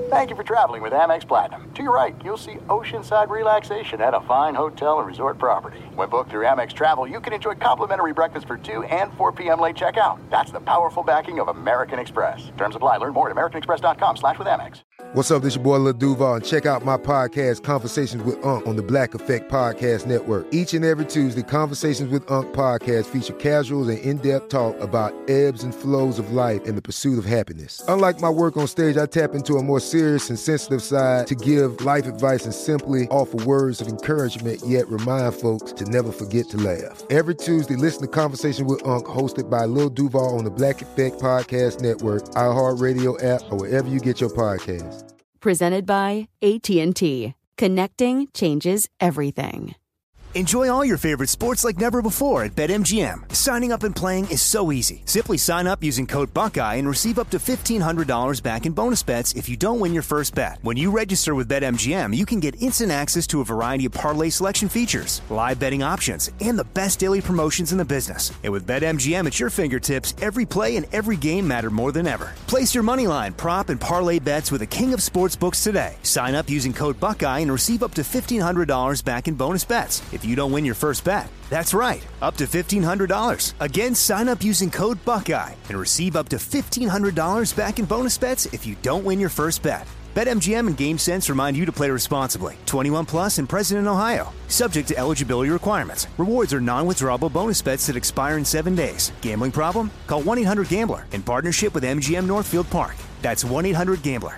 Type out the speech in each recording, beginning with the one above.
Thank you for traveling with Amex Platinum. To your right, you'll see oceanside relaxation at a fine hotel and resort property. When booked through Amex Travel, you can enjoy complimentary breakfast for 2 and 4 p.m. late checkout. That's the powerful backing of American Express. Terms apply. Learn more at americanexpress.com/withAmex. What's up? This your boy Lil Duval, and check out my podcast, Conversations with Unc, on the Black Effect Podcast Network. Each and every Tuesday, Conversations with Unc podcast feature casual and in-depth talk about ebbs and flows of life and the pursuit of happiness. Unlike my work on stage, I tap into a more serious and sensitive side to give life advice and simply offer words of encouragement, yet remind folks to never forget to laugh. Every Tuesday, listen to Conversations with Unc, hosted by Lil Duval on the Black Effect Podcast Network, iHeartRadio app, or wherever you get your podcasts. Presented by AT&T. Connecting changes everything. Enjoy all your favorite sports like never before at BetMGM. Signing up and playing is so easy. Simply sign up using code Buckeye and receive up to $1,500 back in bonus bets if you don't win your first bet. When you register with BetMGM, you can get instant access to a variety of parlay selection features, live betting options, and the best daily promotions in the business. And with BetMGM at your fingertips, every play and every game matter more than ever. Place your moneyline, prop, and parlay bets with the king of sportsbooks today. Sign up using code Buckeye and receive up to $1,500 back in bonus bets if you don't win your first bet. That's right, up to $1,500. Again, sign up using code Buckeye and receive up to $1,500 back in bonus bets if you don't win your first bet. BetMGM and GameSense remind you to play responsibly. 21 plus and present in Ohio. Subject to eligibility requirements. Rewards are non-withdrawable bonus bets that expire in 7 days. Gambling problem? Call 1-800-GAMBLER in partnership with MGM Northfield Park. That's 1-800-GAMBLER.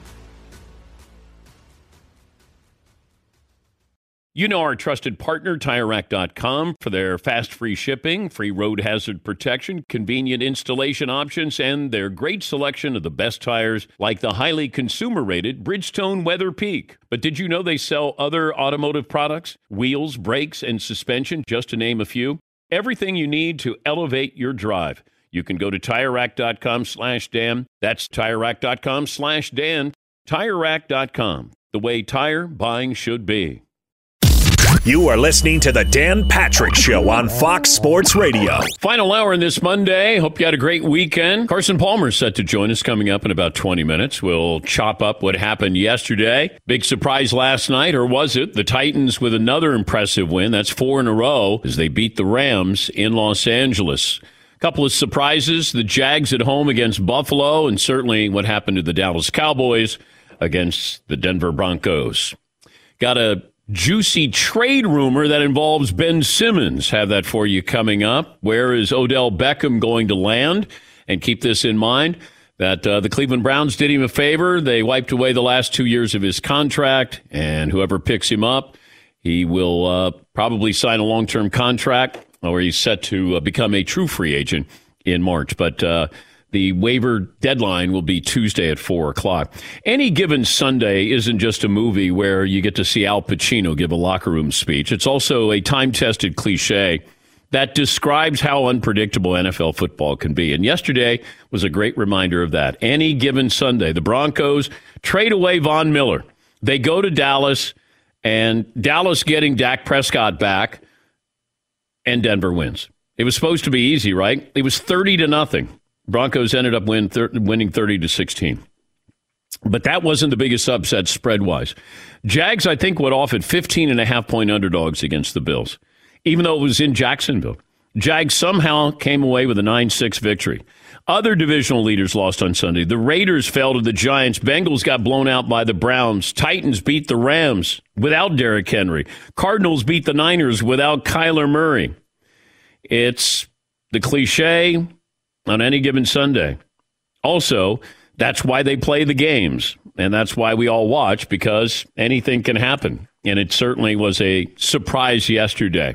You know our trusted partner, TireRack.com, for their fast, free shipping, free road hazard protection, convenient installation options, and their great selection of the best tires like the highly consumer-rated Bridgestone Weather Peak. But did you know they sell other automotive products? Wheels, brakes, and suspension, just to name a few. Everything you need to elevate your drive. You can go to TireRack.com/Dan. That's TireRack.com/Dan. TireRack.com, the way tire buying should be. You are listening to The Dan Patrick Show on Fox Sports Radio. Final hour in this Monday. Hope you had a great weekend. Carson Palmer is set to join us coming up in about 20 minutes. We'll chop up what happened yesterday. Big surprise last night, or was it? The Titans with another impressive win. That's 4 in a row as they beat the Rams in Los Angeles. A couple of surprises. The Jags at home against Buffalo, and certainly what happened to the Dallas Cowboys against the Denver Broncos. Got a juicy trade rumor that involves Ben Simmons. Have that for you coming up. Where is Odell Beckham going to land? And keep this in mind, that the Cleveland Browns did him a favor. They wiped away the last 2 years of his contract, and whoever picks him up, he will probably sign a long-term contract, or he's set to become a true free agent in March. But the waiver deadline will be Tuesday at 4 o'clock. Any Given Sunday isn't just a movie where you get to see Al Pacino give a locker room speech. It's also a time-tested cliche that describes how unpredictable NFL football can be. And yesterday was a great reminder of that. Any Given Sunday, the Broncos trade away Von Miller. They go to Dallas, and Dallas getting Dak Prescott back, and Denver wins. It was supposed to be easy, right? It was 30-0. Broncos ended up winning 30-16. But that wasn't the biggest upset spread-wise. Jags, I think, went off at 15.5-point underdogs against the Bills, even though it was in Jacksonville. Jags somehow came away with a 9-6 victory. Other divisional leaders lost on Sunday. The Raiders fell to the Giants. Bengals got blown out by the Browns. Titans beat the Rams without Derrick Henry. Cardinals beat the Niners without Kyler Murray. It's the cliche on any given Sunday. Also, that's why they play the games, and that's why we all watch, because anything can happen. And it certainly was a surprise yesterday.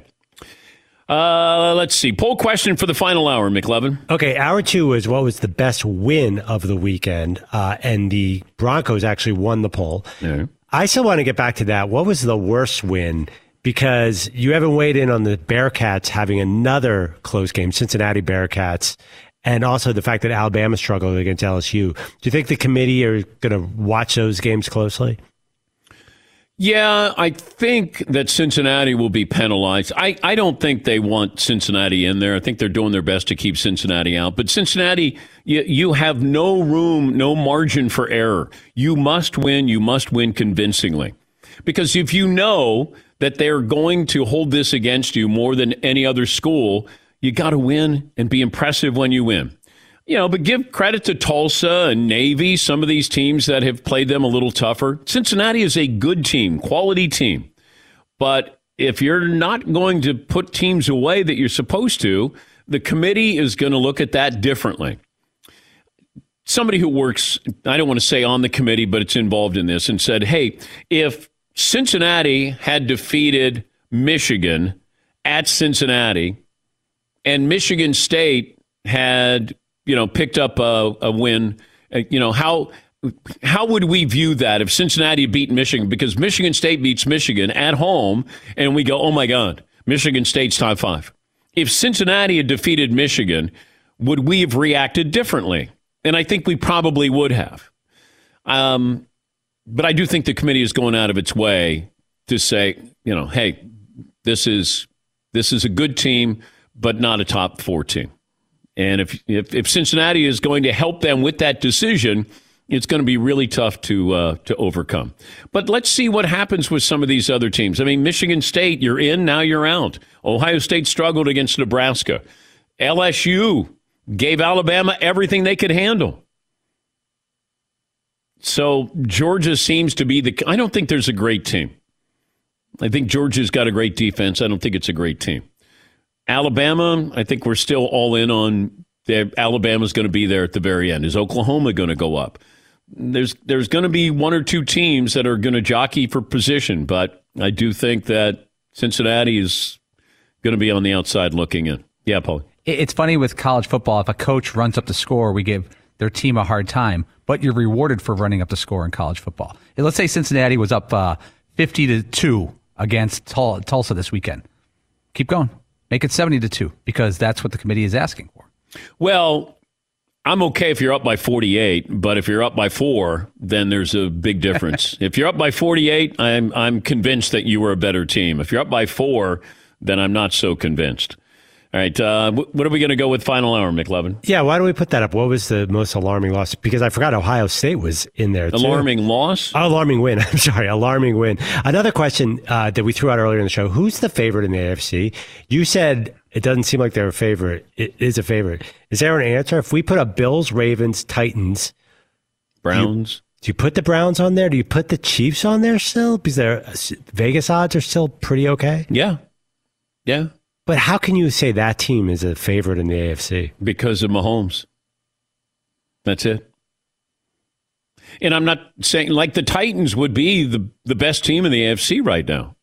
Let's see. Poll question for the final hour, McLevin. Okay, hour 2 was what was the best win of the weekend, and the Broncos actually won the poll. Yeah. I still want to get back to that. What was the worst win? Because you haven't weighed in on the Bearcats having another close game, Cincinnati Bearcats, and also the fact that Alabama struggled against LSU. Do you think the committee are going to watch those games closely? Yeah, I think that Cincinnati will be penalized. I don't think they want Cincinnati in there. I think they're doing their best to keep Cincinnati out. But Cincinnati, you have no room, no margin for error. You must win. You must win convincingly. Because if you know that they're going to hold this against you more than any other school, you got to win and be impressive when you win. But give credit to Tulsa and Navy, some of these teams that have played them a little tougher. Cincinnati is a good team, quality team. But if you're not going to put teams away that you're supposed to, the committee is going to look at that differently. Somebody who works, I don't want to say on the committee, but it's involved in this, and said, hey, if Cincinnati had defeated Michigan at Cincinnati and Michigan State had picked up a win, how would we view that if Cincinnati beat Michigan? Because Michigan State beats Michigan at home, and we go, oh, my God, Michigan State's top 5. If Cincinnati had defeated Michigan, would we have reacted differently? And I think we probably would have. But I do think the committee is going out of its way to say, hey, this is a good team, but not a top 4 team. And if Cincinnati is going to help them with that decision, it's going to be really tough to overcome. But let's see what happens with some of these other teams. I mean, Michigan State, you're in, now you're out. Ohio State struggled against Nebraska. LSU gave Alabama everything they could handle. So Georgia seems to be I don't think there's a great team. I think Georgia's got a great defense. I don't think it's a great team. Alabama, I think we're still all in on Alabama's going to be there at the very end. Is Oklahoma going to go up? There's going to be 1 or 2 teams that are going to jockey for position, but I do think that Cincinnati is going to be on the outside looking in. Yeah, Paul. It's funny with college football, if a coach runs up the score, we give their team a hard time, but you're rewarded for running up the score in college football. Let's say Cincinnati was up 50-2 against Tulsa this weekend. Keep going. Make it 70-2 because that's what the committee is asking for. Well, I'm okay if you're up by 48, but if you're up by 4, then there's a big difference. If you're up by 48, I'm convinced that you were a better team. If you're up by 4, then I'm not so convinced. All right, what are we going to go with final hour, McLevin? Yeah, why don't we put that up? What was the most alarming loss? Because I forgot Ohio State was in there, too. Alarming loss? Alarming win. I'm sorry, alarming win. Another question that we threw out earlier in the show, who's the favorite in the AFC? You said it doesn't seem like they're a favorite. It is a favorite. Is there an answer? If we put up Bills, Ravens, Titans, Browns. Do you put the Browns on there? Do you put the Chiefs on there still? Because their Vegas odds are still pretty okay. Yeah. Yeah. But how can you say that team is a favorite in the AFC? Because of Mahomes. That's it. And I'm not saying like the Titans would be the best team in the AFC right now.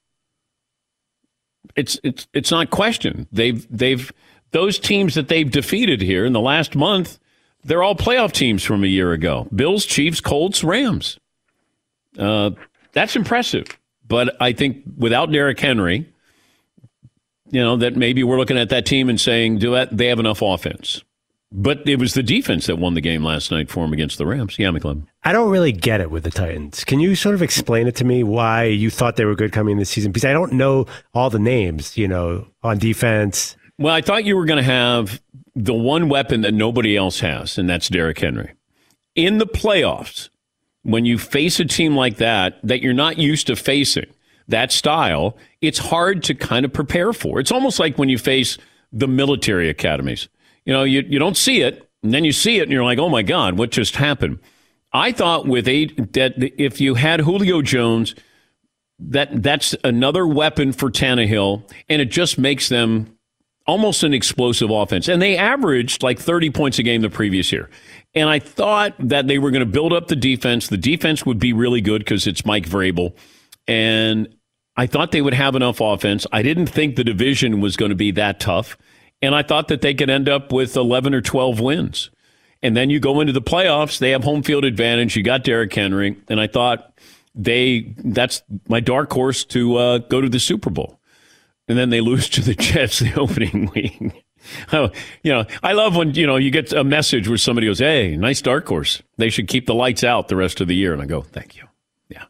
It's not questioned. They've those teams that they've defeated here in the last month, they're all playoff teams from a year ago. Bills, Chiefs, Colts, Rams. That's impressive. But I think without Derrick Henry, that maybe we're looking at that team and saying, they have enough offense. But it was the defense that won the game last night for them against the Rams. Yeah, McLeod. I don't really get it with the Titans. Can you sort of explain it to me why you thought they were good coming this season? Because I don't know all the names, on defense. Well, I thought you were going to have the one weapon that nobody else has, and that's Derrick Henry. In the playoffs, when you face a team like that you're not used to facing, that style, it's hard to kind of prepare for. It's almost like when you face the military academies. You don't see it, and then you see it, and you're like, oh, my God, what just happened? I thought that if you had Julio Jones, that's another weapon for Tannehill, and it just makes them almost an explosive offense. And they averaged like 30 points a game the previous year. And I thought that they were going to build up the defense. The defense would be really good because it's Mike Vrabel. And I thought they would have enough offense. I didn't think the division was going to be that tough. And I thought that they could end up with 11 or 12 wins. And then you go into the playoffs, they have home field advantage. You got Derrick Henry. And I thought that's my dark horse to go to the Super Bowl. And then they lose to the Jets the opening week. I love when, you get a message where somebody goes, hey, nice dark horse. They should keep the lights out the rest of the year. And I go, thank you. Yeah.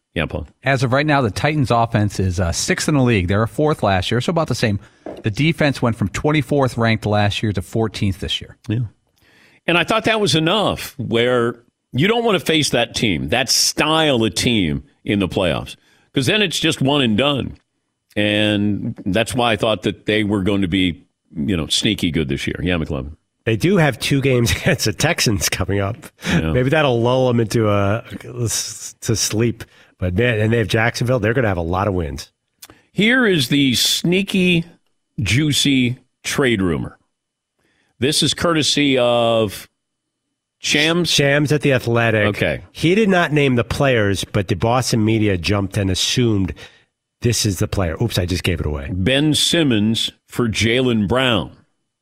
Yeah, Paul. As of right now, the Titans' offense is sixth in the league. They were fourth last year, so about the same. The defense went from 24th ranked last year to 14th this year. Yeah. And I thought that was enough, where you don't want to face that team, that style of team in the playoffs, because then it's just one and done. And that's why I thought that they were going to be, sneaky good this year. Yeah, McLovin. They do have 2 games against the Texans coming up. Yeah. Maybe that'll lull them into to sleep. But man, and they have Jacksonville. They're going to have a lot of wins. Here is the sneaky, juicy trade rumor. This is courtesy of Shams. Shams at The Athletic. Okay. He did not name the players, but the Boston media jumped and assumed this is the player. Oops, I just gave it away. Ben Simmons for Jaylen Brown.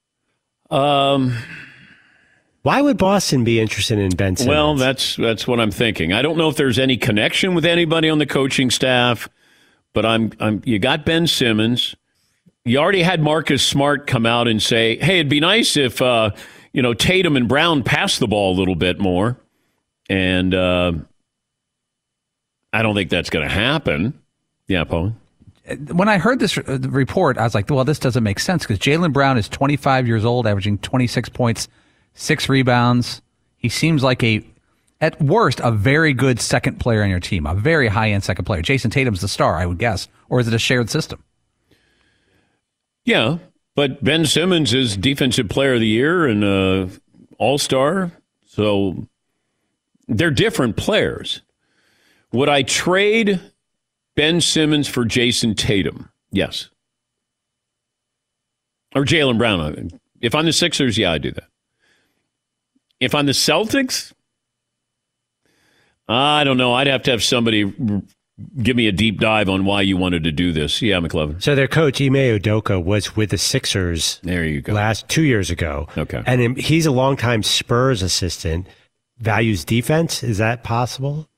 Why would Boston be interested in Ben Simmons? Well, that's what I'm thinking. I don't know if there's any connection with anybody on the coaching staff, but you got Ben Simmons. You already had Marcus Smart come out and say, "Hey, it'd be nice if Tatum and Brown passed the ball a little bit more." And I don't think that's going to happen. Yeah, Paul. When I heard this report, I was like, well, this doesn't make sense because Jaylen Brown is 25 years old, averaging 26 points, 6 rebounds. He seems like at worst, a very good second player on your team, a very high-end second player. Jason Tatum's the star, I would guess. Or is it a shared system? Yeah, but Ben Simmons is Defensive Player of the Year and All-Star. So they're different players. Would I trade Ben Simmons for Jason Tatum? Yes. Or Jaylen Brown. If I'm the Sixers, yeah, I do that. If I'm the Celtics, I don't know. I'd have to have somebody give me a deep dive on why you wanted to do this. Yeah, McLovin. So their coach, Ime Udoka, was with the Sixers there you go. 2 years ago. Okay. And he's a longtime Spurs assistant, values defense. Is that possible?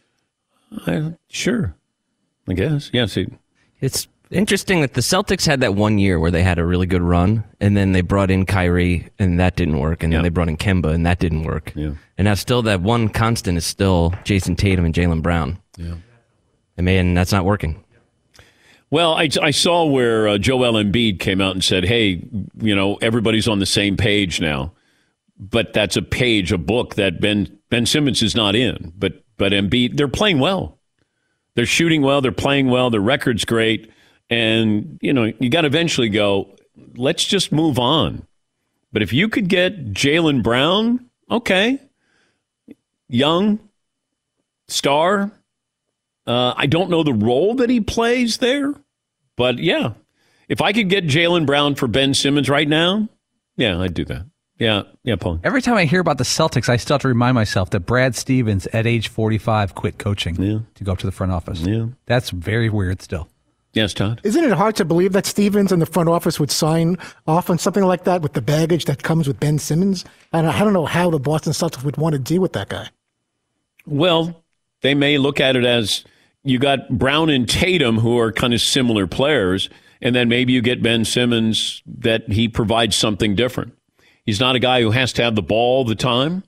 Sure. I guess. Yeah, see. It's interesting that the Celtics had that 1 year where they had a really good run, and then they brought in Kyrie, and that didn't work, and then they brought in Kemba, and that didn't work. Yeah. And now still that one constant is still Jason Tatum and Jaylen Brown. Yeah. And that's not working. Well, I saw where Joel Embiid came out and said, hey, everybody's on the same page now. But that's a book that Ben Simmons is not in. But Embiid, they're playing well. They're shooting well. They're playing well. Their record's great. And, you got to eventually go, let's just move on. But if you could get Jaylen Brown, okay. Young, star. I don't know the role that he plays there. But, yeah, if I could get Jaylen Brown for Ben Simmons right now, yeah, I'd do that. Yeah, Paul. Every time I hear about the Celtics, I still have to remind myself that Brad Stevens, at age 45, quit coaching to go up to the front office. Yeah. That's very weird still. Yes, Todd? Isn't it hard to believe that Stevens and the front office would sign off on something like that with the baggage that comes with Ben Simmons? And I don't know how the Boston Celtics would want to deal with that guy. Well, they may look at it as you got Brown and Tatum, who are kind of similar players, and then maybe you get Ben Simmons that he provides something different. He's not a guy who has to have the ball all the time.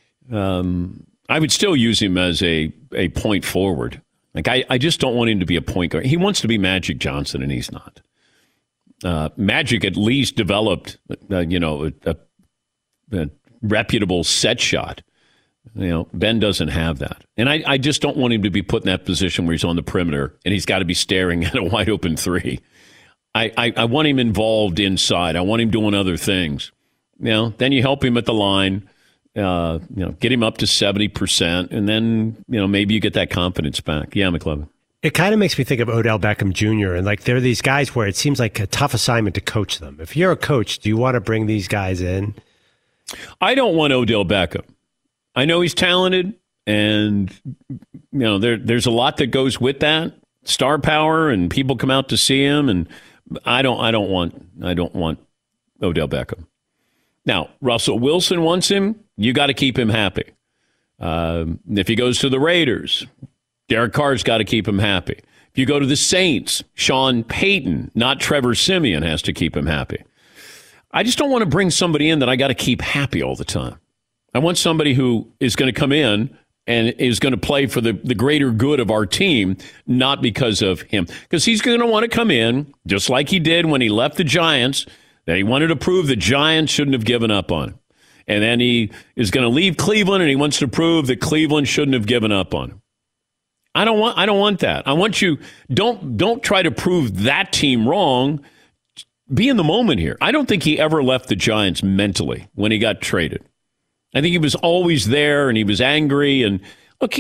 I would still use him as a point forward. Like I just don't want him to be a point guard. He wants to be Magic Johnson, and he's not. Magic at least developed, a reputable set shot. Ben doesn't have that. And I just don't want him to be put in that position where he's on the perimeter and he's got to be staring at a wide open three. I want him involved inside. I want him doing other things. Then you help him at the line, get him up to 70%, and then, maybe you get that confidence back. Yeah, McLovin. It kind of makes me think of Odell Beckham Jr. And there are these guys where it seems like a tough assignment to coach them. If you're a coach, do you want to bring these guys in? I don't want Odell Beckham. I know he's talented, and there's a lot that goes with that, star power, and people come out to see him. And I don't want Odell Beckham. Now, Russell Wilson wants him. You got to keep him happy. If he goes to the Raiders, Derek Carr's got to keep him happy. If you go to the Saints, Sean Payton, not Trevor Siemian, has to keep him happy. I just don't want to bring somebody in that I got to keep happy all the time. I want somebody who is going to come in and is going to play for the greater good of our team, not because of him. Because he's going to want to come in, just like he did when he left the Giants, that he wanted to prove the Giants shouldn't have given up on him. And then he is going to leave Cleveland, and he wants to prove that Cleveland shouldn't have given up on him. I don't want that. I want you, don't try to prove that team wrong. Be in the moment here. I don't think he ever left the Giants mentally when he got traded. I think he was always there, and he was angry. And look,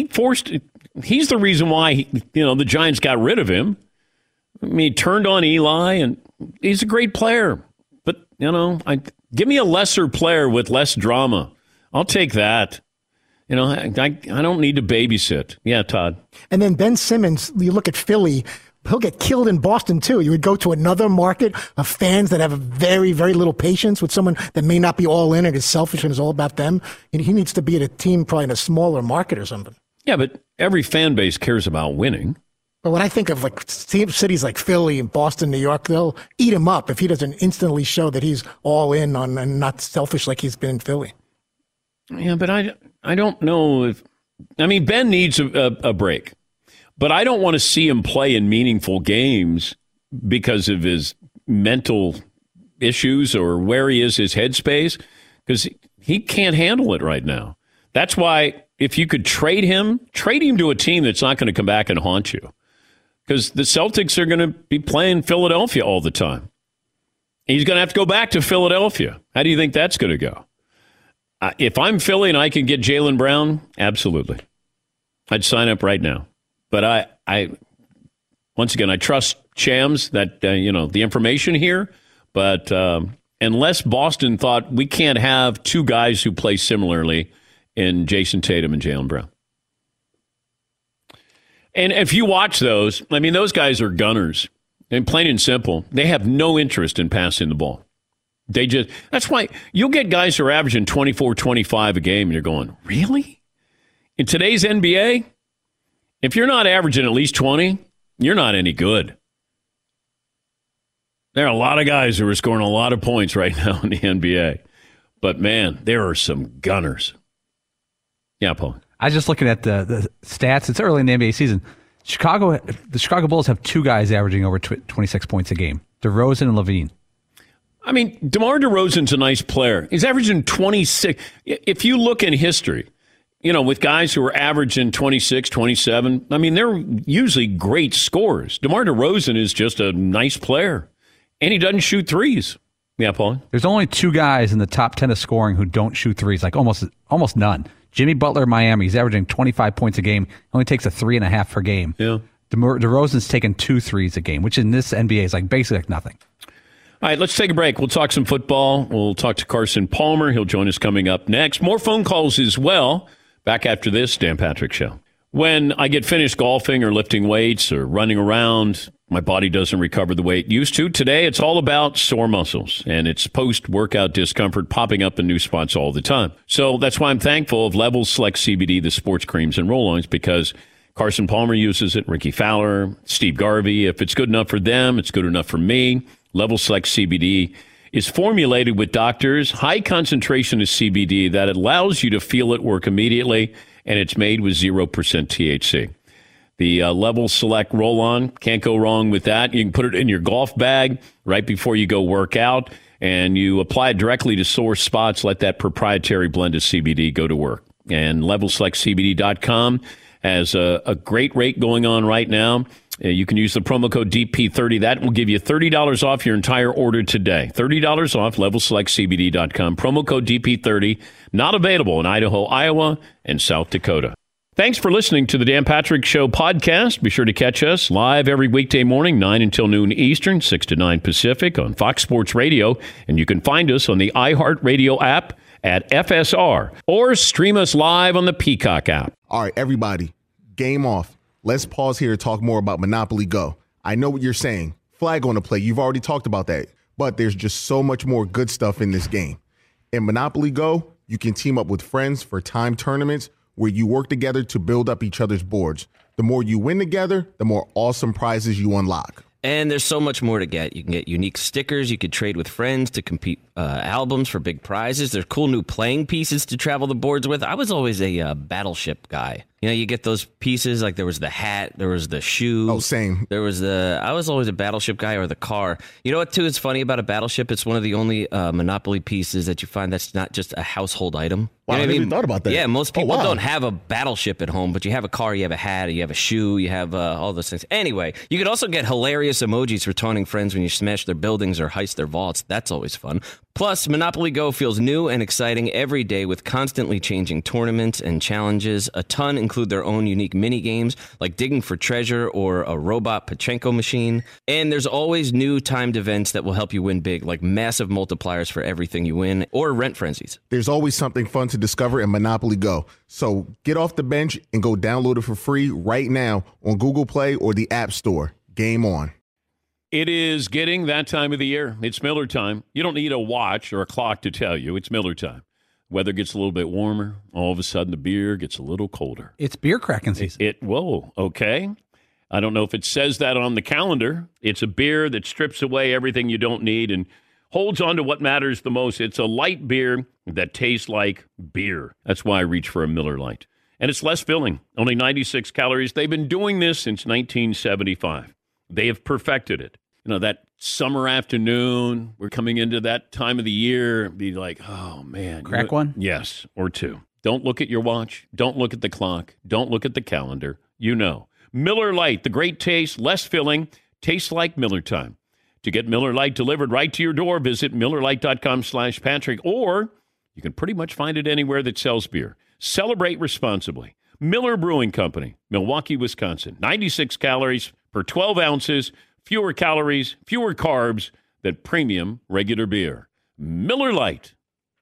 he's the reason why the Giants got rid of him. I mean, he turned on Eli, and he's a great player. But give me a lesser player with less drama. I'll take that. I don't need to babysit. Yeah, Todd. And then Ben Simmons, you look at Philly. He'll get killed in Boston, too. You would go to another market of fans that have a very, very little patience with someone that may not be all in and is selfish and is all about them. And he needs to be at a team probably in a smaller market or something. Yeah, but every fan base cares about winning. But when I think of cities like Philly and Boston, New York, they'll eat him up if he doesn't instantly show that he's all in on and not selfish like he's been in Philly. Yeah, but I don't know if – Ben needs a break. But I don't want to see him play in meaningful games because of his mental issues or where he is, his headspace, because he can't handle it right now. That's why if you could trade him to a team that's not going to come back and haunt you, because the Celtics are going to be playing Philadelphia all the time. He's going to have to go back to Philadelphia. How do you think that's going to go? If I'm Philly and I can get Jaylen Brown, absolutely. I'd sign up right now. But I once again, I trust Shams that, the information here. But unless Boston thought we can't have two guys who play similarly in Jason Tatum and Jaylen Brown. And if you watch those, those guys are gunners. And plain and simple, they have no interest in passing the ball. That's why you'll get guys who are averaging 24, 25 a game, and you're going, really? In today's NBA? If you're not averaging at least 20, you're not any good. There are a lot of guys who are scoring a lot of points right now in the NBA. But, man, there are some gunners. Yeah, Paul. I was just looking at the stats. It's early in the NBA season. The Chicago Bulls have two guys averaging over 26 points a game, DeRozan and LaVine. DeMar DeRozan's a nice player. He's averaging 26. If you look in history, with guys who are averaging 26, 27, they're usually great scorers. DeMar DeRozan is just a nice player, and he doesn't shoot threes. Yeah, Paul? There's only two guys in the top 10 of scoring who don't shoot threes, like almost none. Jimmy Butler, Miami, he's averaging 25 points a game. He only takes a 3.5 per game. Yeah. DeRozan's taking 2 threes a game, which in this NBA is basically like nothing. All right, let's take a break. We'll talk some football. We'll talk to Carson Palmer. He'll join us coming up next. More phone calls as well. Back after this, Dan Patrick Show. When I get finished golfing or lifting weights or running around, my body doesn't recover the way it used to. Today, it's all about sore muscles, and it's post-workout discomfort popping up in new spots all the time. So that's why I'm thankful of Levels Select CBD, the sports creams and roll-ons, because Carson Palmer uses it, Ricky Fowler, Steve Garvey. If it's good enough for them, it's good enough for me. Levels Select CBD is formulated with doctors, high concentration of CBD that allows you to feel it work immediately, and it's made with 0% THC. The Levels Select roll-on, can't go wrong with that. You can put it in your golf bag right before you go work out, and you apply it directly to sore spots. Let that proprietary blend of CBD go to work. And LevelsSelectCBD.com has a great rate going on right now. You can use the promo code DP30. That will give you $30 off your entire order today. $30 off, LevelsSelectCBD.com. Promo code DP30. Not available in Idaho, Iowa, and South Dakota. Thanks for listening to the Dan Patrick Show podcast. Be sure to catch us live every weekday morning, 9 until noon Eastern, 6 to 9 Pacific on Fox Sports Radio. And you can find us on the iHeartRadio app at FSR or stream us live on the Peacock app. All right, everybody, game off. Let's pause here to talk more about Monopoly Go. I know what you're saying. Flag on the play. You've already talked about that. But there's just so much more good stuff in this game. In Monopoly Go, you can team up with friends for time tournaments where you work together to build up each other's boards. The more you win together, the more awesome prizes you unlock. And there's so much more to get. You can get unique stickers. You could trade with friends to compete albums for big prizes. There's cool new playing pieces to travel the boards with. I was always a Battleship guy. You know, you get those pieces, like there was the hat, there was the shoe. Oh, same. I was always a Battleship guy, or the car. You know what, too, is funny about a Battleship? It's one of the only Monopoly pieces that you find that's not just a household item. Wow, You know I what never even thought about that. Yeah, most people wow. don't have a Battleship at home, but you have a car, you have a hat, you have a shoe, you have all those things. Anyway, you could also get hilarious emojis for taunting friends when you smash their buildings or heist their vaults. That's always fun. Plus, Monopoly Go feels new and exciting every day with constantly changing tournaments and challenges. A ton include their own unique mini games like digging for treasure or a robot Pachinko machine. And there's always new timed events that will help you win big, like massive multipliers for everything you win or rent frenzies. There's always something fun to discover in Monopoly Go. So get off the bench and go download it for free right now on Google Play or the App Store. Game on. It is getting that time of the year. It's Miller time. You don't need a watch or a clock to tell you. It's Miller time. Weather gets a little bit warmer. All of a sudden, the beer gets a little colder. It's beer cracking season. Whoa, okay. I don't know if it says that on the calendar. It's a beer that strips away everything you don't need and holds on to what matters the most. It's a light beer that tastes like beer. That's why I reach for a Miller Lite. And it's less filling, only 96 calories. They've been doing this since 1975. They have perfected it. You know, that summer afternoon, we're coming into that time of the year, be like, oh, man. Crack one? Yes, or two. Don't look at your watch. Don't look at the clock. Don't look at the calendar. You know. Miller Lite, the great taste, less filling, tastes like Miller time. To get Miller Lite delivered right to your door, visit MillerLite.com/Patrick, or you can pretty much find it anywhere that sells beer. Celebrate responsibly. Miller Brewing Company, Milwaukee, Wisconsin. 96 calories per 12 ounces. Fewer calories, fewer carbs than premium regular beer. Miller Lite.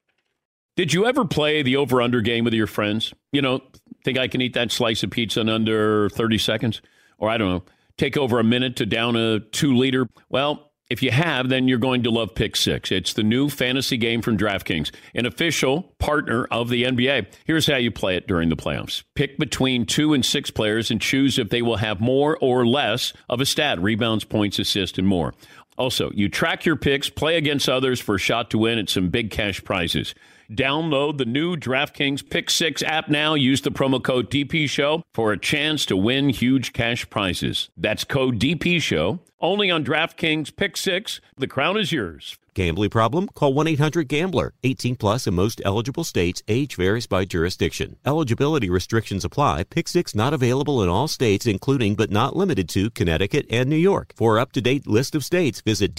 Did you ever play the over-under game with your friends? You know, think I can eat that slice of pizza in under 30 seconds? Or I don't know, take over a minute to down a 2-liter? Well, if you have, then you're going to love Pick Six. It's the new fantasy game from DraftKings, an official partner of the NBA. Here's how you play it during the playoffs. Pick between 2 and 6 players and choose if they will have more or less of a stat, rebounds, points, assists, and more. Also, you track your picks, play against others for a shot to win at some big cash prizes. Download the new DraftKings Pick 6 app now. Use the promo code DPSHOW for a chance to win huge cash prizes. That's code DPSHOW. Only on DraftKings Pick 6. The crown is yours. Gambling problem? Call 1-800-GAMBLER. 18 plus in most eligible states. Age varies by jurisdiction. Eligibility restrictions apply. Pick 6 not available in all states, including but not limited to Connecticut and New York. For up-to-date list of states, visit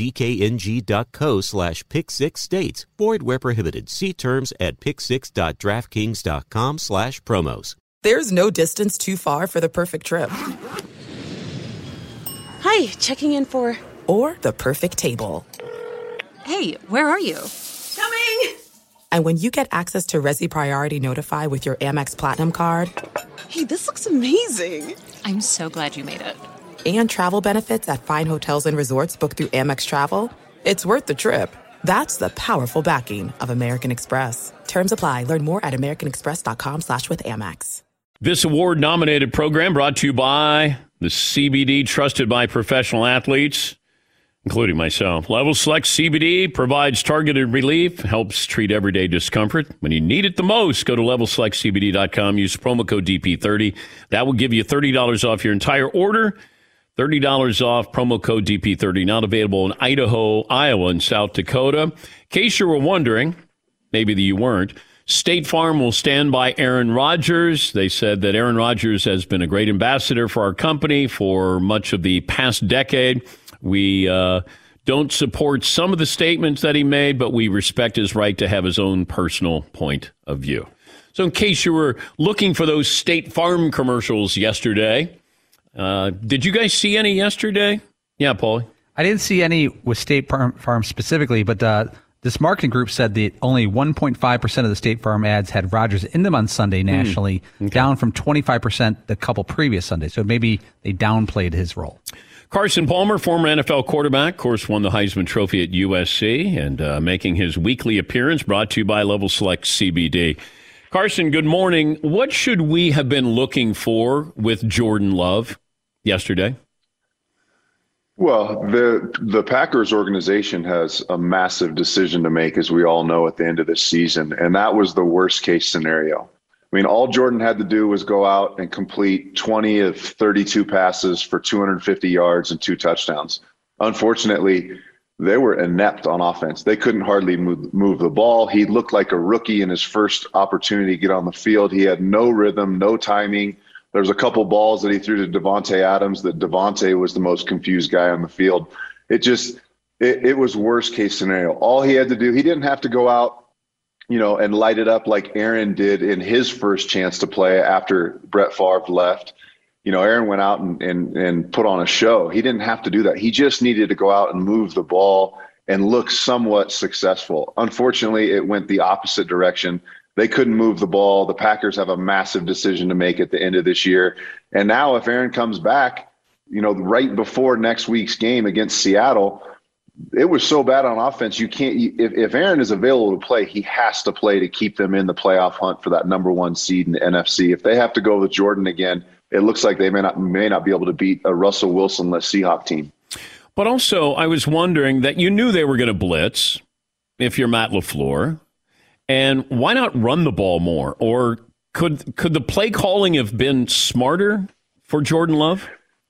dkng.co/pick6states. Void where prohibited. See terms at pick6.draftkings.com/promos. There's no distance too far for the perfect trip. Hi, checking in for... Or the perfect table. Hey, where are you? Coming! And when you get access to Resi Priority Notify with your Amex Platinum card... Hey, this looks amazing. I'm so glad you made it. And travel benefits at fine hotels and resorts booked through Amex Travel, it's worth the trip. That's the powerful backing of American Express. Terms apply. Learn more at americanexpress.com/withAmex. This award-nominated program brought to you by the CBD trusted by professional athletes, including myself. Level Select CBD provides targeted relief, helps treat everyday discomfort. When you need it the most, go to LevelSelectCBD.com. Use promo code DP30. That will give you $30 off your entire order. $30 off, promo code DP30. Not available in Idaho, Iowa, and South Dakota. In case you were wondering, maybe you weren't, State Farm will stand by Aaron Rodgers. They said that Aaron Rodgers has been a great ambassador for our company for much of the past decade. We don't support some of the statements that he made, but we respect his right to have his own personal point of view. So in case you were looking for those State Farm commercials yesterday, did you guys see any yesterday? Yeah, Paulie. I didn't see any with State Farm specifically, but this marketing group said that only 1.5% of the State Farm ads had Rodgers in them on Sunday nationally, down from 25% the couple previous Sundays. So maybe they downplayed his role. Carson Palmer, former NFL quarterback, of course, won the Heisman Trophy at USC and making his weekly appearance, brought to you by Level Select CBD. Carson, good morning. What should we have been looking for with Jordan Love yesterday? Well, the Packers organization has a massive decision to make, as we all know, at the end of this season. And that was the worst case scenario. I mean, all Jordan had to do was go out and complete 20 of 32 passes for 250 yards and 2 touchdowns. Unfortunately, they were inept on offense. They couldn't hardly move the ball. He looked like a rookie in his first opportunity to get on the field. He had no rhythm, no timing. There was a couple balls that he threw to Devontae Adams that Devontae was the most confused guy on the field. It was worst case scenario. All he had to do, he didn't have to go out, and light it up like Aaron did in his first chance to play after Brett Favre left. Aaron went out and put on a show. He didn't have to do that. He just needed to go out and move the ball and look somewhat successful. Unfortunately, it went the opposite direction. They couldn't move the ball. The Packers have a massive decision to make at the end of this year. And now if Aaron comes back, right before next week's game against Seattle, it was so bad on offense. You can't, if Aaron is available to play, he has to play to keep them in the playoff hunt for that number 1 seed in the NFC. If they have to go with Jordan again, it looks like they may not be able to beat a Russell Wilson-less Seahawks team. But also, I was wondering that you knew they were going to blitz if you're Matt LaFleur. And why not run the ball more? Or could the play calling have been smarter for Jordan Love?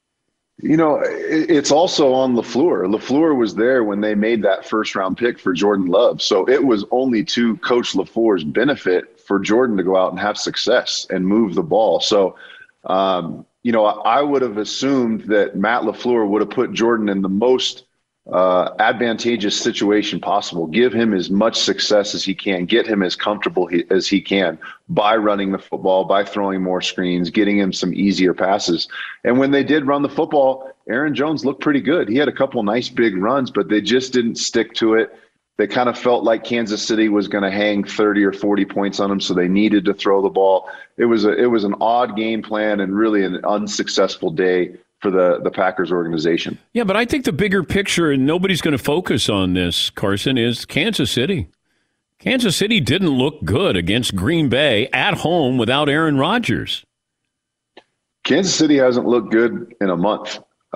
It's also on LaFleur. LaFleur was there when they made that first-round pick for Jordan Love. So it was only to Coach LaFleur's benefit for Jordan to go out and have success and move the ball. So, I would have assumed that Matt LaFleur would have put Jordan in the most advantageous situation possible, give him as much success as he can, get him as comfortable as he can by running the football, by throwing more screens, getting him some easier passes. And when they did run the football, Aaron Jones looked pretty good. He had a couple nice big runs, but they just didn't stick to it. They kind of felt like Kansas City was going to hang 30 or 40 points on them, so they needed to throw the ball. It was an odd game plan and really an unsuccessful day for the Packers organization. Yeah, but I think the bigger picture, and nobody's going to focus on this, Carson, is Kansas City. Kansas City didn't look good against Green Bay at home without Aaron Rodgers. Kansas City hasn't looked good in a month.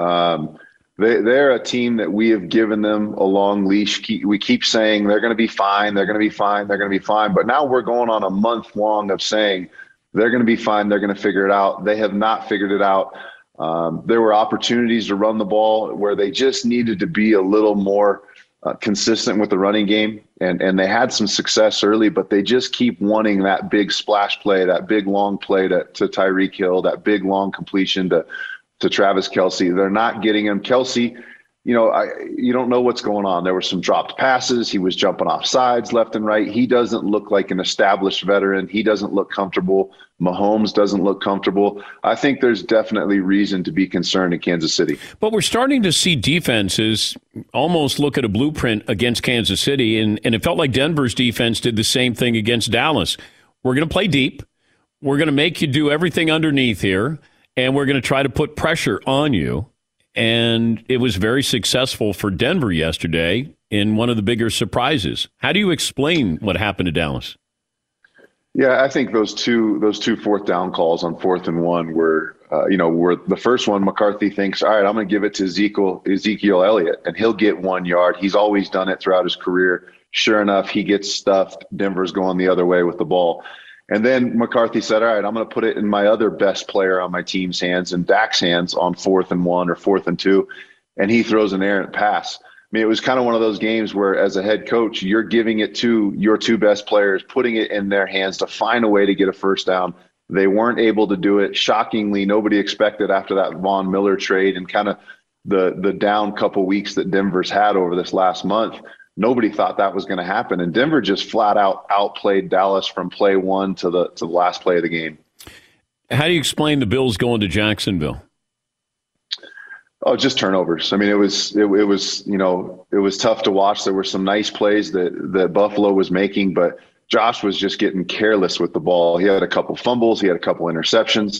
They're a team that we have given them a long leash. We keep saying they're going to be fine, they're going to be fine, they're going to be fine. But now we're going on a month long of saying they're going to be fine, they're going to figure it out. They have not figured it out. There were opportunities to run the ball where they just needed to be a little more consistent with the running game. And they had some success early, but they just keep wanting that big splash play, that big long play to Tyreek Hill, that big long completion to Travis Kelce. They're not getting him. Kelce, you don't know what's going on. There were some dropped passes. He was jumping off sides left and right. He doesn't look like an established veteran. He doesn't look comfortable. Mahomes doesn't look comfortable. I think there's definitely reason to be concerned in Kansas City. But we're starting to see defenses almost look at a blueprint against Kansas City, and it felt like Denver's defense did the same thing against Dallas. We're going to play deep. We're going to make you do everything underneath here, and we're going to try to put pressure on you. And it was very successful for Denver yesterday in one of the bigger surprises. How do you explain what happened to Dallas? Yeah, I think those two 4th down calls on 4th and 1 were the first one. McCarthy thinks, all right, I'm going to give it to Ezekiel Elliott, and he'll get 1 yard. He's always done it throughout his career. Sure enough, he gets stuffed. Denver's going the other way with the ball. And then McCarthy said, all right, I'm going to put it in my other best player on my team's hands and Dak's hands on 4th and 1 or 4th and 2. And he throws an errant pass. I mean, it was kind of one of those games where as a head coach, you're giving it to your 2 best players, putting it in their hands to find a way to get a first down. They weren't able to do it. Shockingly, nobody expected after that Von Miller trade and kind of the down couple weeks that Denver's had over this last month. Nobody thought that was going to happen. And Denver just flat out outplayed Dallas from play 1 to the last play of the game. How do you explain the Bills going to Jacksonville? Oh, just turnovers. I mean, it was tough to watch. There were some nice plays that Buffalo was making, but Josh was just getting careless with the ball. He had a couple fumbles. He had a couple interceptions.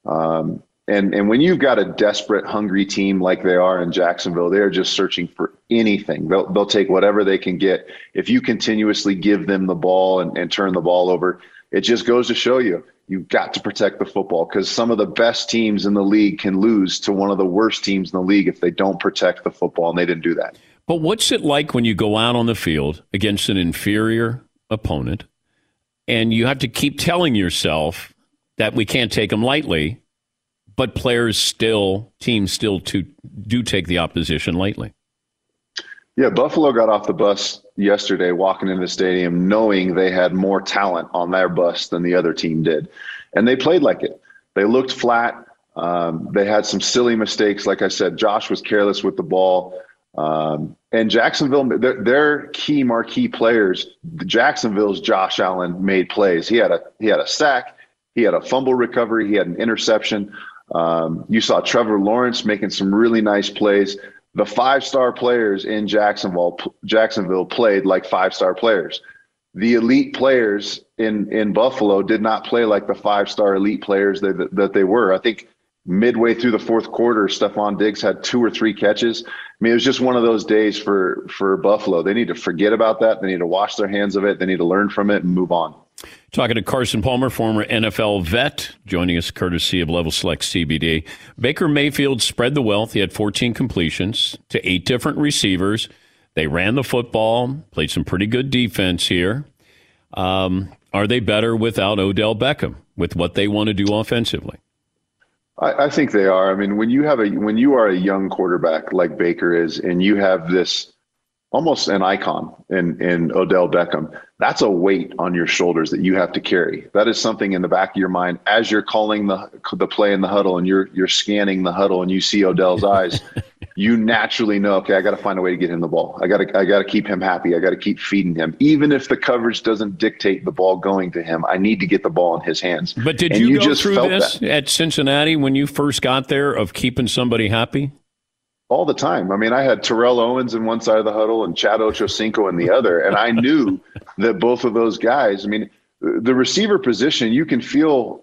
And when you've got a desperate, hungry team like they are in Jacksonville, they're just searching for anything. They'll take whatever they can get. If you continuously give them the ball and turn the ball over, it just goes to show you've got to protect the football, because some of the best teams in the league can lose to one of the worst teams in the league if they don't protect the football, and they didn't do that. But what's it like when you go out on the field against an inferior opponent and you have to keep telling yourself that we can't take them lightly, but teams still do take the opposition lightly? Yeah, Buffalo got off the bus yesterday walking into the stadium knowing they had more talent on their bus than the other team did. And they played like it. They looked flat. They had some silly mistakes. Like I said, Josh was careless with the ball. And Jacksonville, their key marquee players, Jacksonville's Josh Allen made plays. He had a sack. He had a fumble recovery. He had an interception. You saw Trevor Lawrence making some really nice plays. The 5-star players in Jacksonville played like 5-star players. The elite players in Buffalo did not play like the 5-star elite players that they were. I think midway through the fourth quarter, Stephon Diggs had 2 or 3 catches. I mean, it was just one of those days for Buffalo. They need to forget about that. They need to wash their hands of it. They need to learn from it and move on. Talking to Carson Palmer, former NFL vet, joining us courtesy of Level Select CBD. Baker Mayfield spread the wealth. He had 14 completions to 8 different receivers. They ran the football, played some pretty good defense here. Are they better without Odell Beckham with what they want to do offensively? I think they are. I mean, when you are a young quarterback like Baker is, and you have this almost an icon in Odell Beckham, that's a weight on your shoulders that you have to carry. That is something in the back of your mind as you're calling the play in the huddle and you're scanning the huddle and you see Odell's eyes. You naturally know, okay, I got to find a way to get him the ball. I got to keep him happy. I got to keep feeding him. Even if the coverage doesn't dictate the ball going to him, I need to get the ball in his hands. But did you go through this at Cincinnati when you first got there of keeping somebody happy? All the time. I mean, I had Terrell Owens in one side of the huddle and Chad Ochocinco in the other. And I knew that both of those guys, I mean, the receiver position, you can feel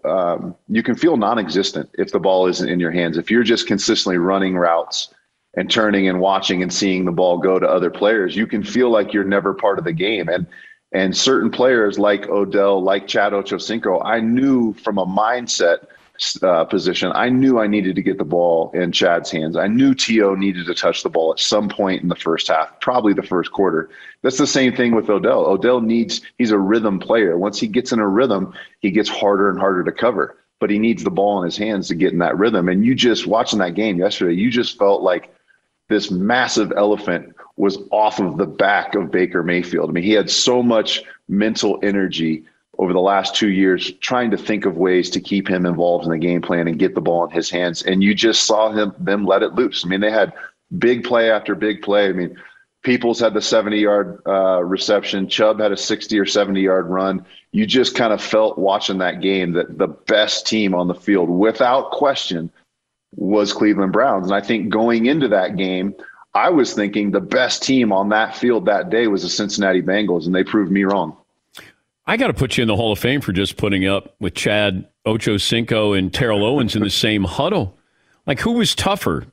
non-existent if the ball isn't in your hands. If you're just consistently running routes and turning and watching and seeing the ball go to other players, you can feel like you're never part of the game. And certain players like Odell, like Chad Ochocinco, I knew from a mindset position, I knew I needed to get the ball in Chad's hands. I knew T.O. needed to touch the ball at some point in the first half, probably the first quarter. That's the same thing with Odell. Odell he's a rhythm player. Once he gets in a rhythm, he gets harder and harder to cover, but he needs the ball in his hands to get in that rhythm. And you just watching that game yesterday, you just felt like this massive elephant was off of the back of Baker Mayfield. I mean, he had so much mental energy over the last 2 years trying to think of ways to keep him involved in the game plan and get the ball in his hands. And you just saw them let it loose. I mean, they had big play after big play. I mean, Peoples had the 70-yard reception. Chubb had a 60 or 70-yard run. You just kind of felt watching that game that the best team on the field, without question, was Cleveland Browns. And I think going into that game, I was thinking the best team on that field that day was the Cincinnati Bengals, and they proved me wrong. I got to put you in the Hall of Fame for just putting up with Chad Ochocinco and Terrell Owens in the same huddle. Like, who was tougher?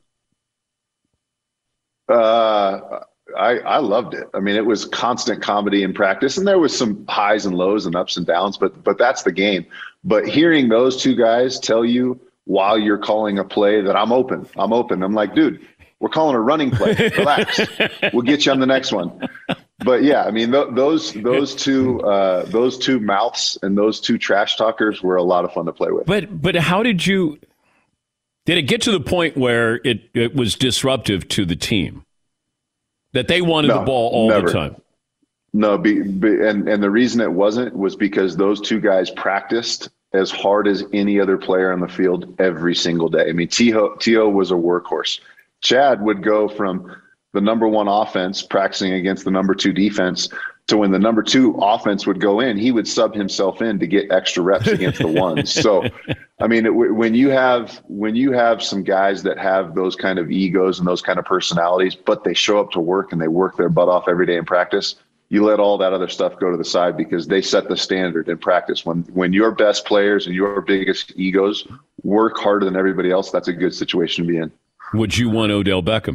I loved it. I mean, it was constant comedy in practice, and there was some highs and lows and ups and downs, but that's the game. But hearing those two guys tell you while you're calling a play that I'm open. I'm like, dude, we're calling a running play. Relax. We'll get you on the next one. But yeah, I mean, those two mouths and those two trash talkers were a lot of fun to play with. But how did it get to the point where it was disruptive to the team that they wanted the ball all the time? No, and the reason it wasn't was because those two guys practiced as hard as any other player on the field every single day. I mean, T.O. was a workhorse. Chad would go from the number one offense practicing against the number 2 defense to when the number 2 offense would go in, he would sub himself in to get extra reps against the ones. So, I mean, when you have some guys that have those kind of egos and those kind of personalities, but they show up to work and they work their butt off every day in practice, you let all that other stuff go to the side because they set the standard in practice. When your best players and your biggest egos work harder than everybody else, that's a good situation to be in. Would you want Odell Beckham?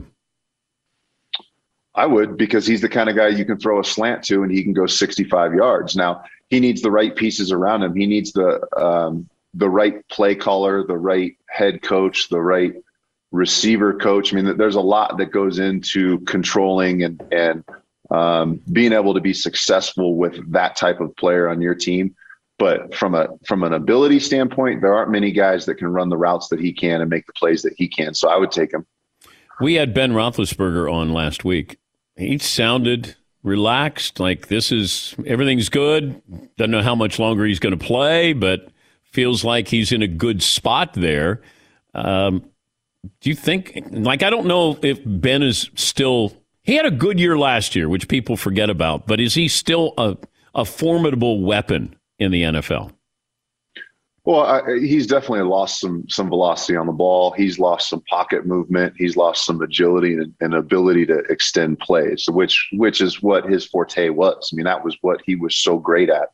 I would, because he's the kind of guy you can throw a slant to and he can go 65 yards. Now, he needs the right pieces around him. He needs the right play caller, the right head coach, the right receiver coach. I mean, there's a lot that goes into controlling and being able to be successful with that type of player on your team. But from an ability standpoint, there aren't many guys that can run the routes that he can and make the plays that he can. So I would take him. We had Ben Roethlisberger on last week. He sounded relaxed, like everything's good. Doesn't know how much longer he's going to play, but feels like he's in a good spot there. Do you think, I don't know if Ben is still, he had a good year last year, which people forget about, but is he still a formidable weapon in the NFL? Well, he's definitely lost some velocity on the ball. He's lost some pocket movement. He's lost some agility and ability to extend plays, which is what his forte was. I mean, that was what he was so great at.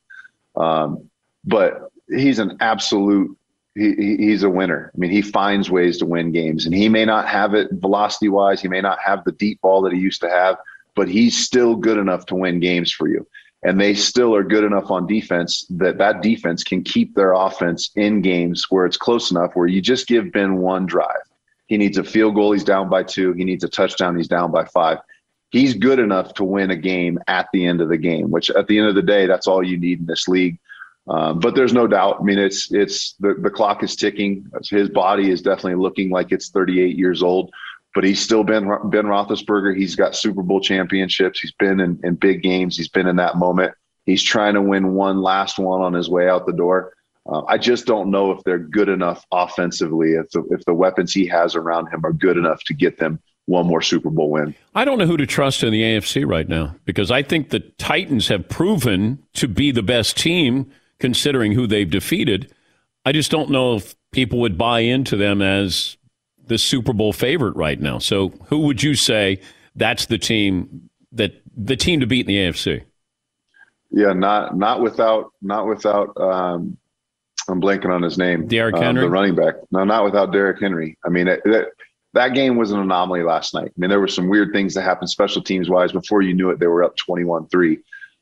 But he's an absolute, he's a winner. I mean, he finds ways to win games, and he may not have it velocity-wise. He may not have the deep ball that he used to have, but he's still good enough to win games for you. And they still are good enough on defense that defense can keep their offense in games where it's close enough where you just give Ben one drive. He needs a field goal, he's down by 2. He needs a touchdown, he's down by 5. He's good enough to win a game at the end of the game, which at the end of the day, that's all you need in this league. But there's no doubt. I mean, it's the clock is ticking. His body is definitely looking like it's 38 years old. But he's still Ben Roethlisberger. He's got Super Bowl championships. He's been in big games. He's been in that moment. He's trying to win one last one on his way out the door. I just don't know if they're good enough offensively, if the weapons he has around him are good enough to get them one more Super Bowl win. I don't know who to trust in the AFC right now, because I think the Titans have proven to be the best team considering who they've defeated. I just don't know if people would buy into them as the Super Bowl favorite right now. So who would you say that's the team to beat in the AFC? Yeah, not without I'm blanking on his name. Derrick Henry, the running back. No, not without Derrick Henry. I mean, that game was an anomaly last night. I mean, there were some weird things that happened special teams wise. Before you knew it, they were up 21-3.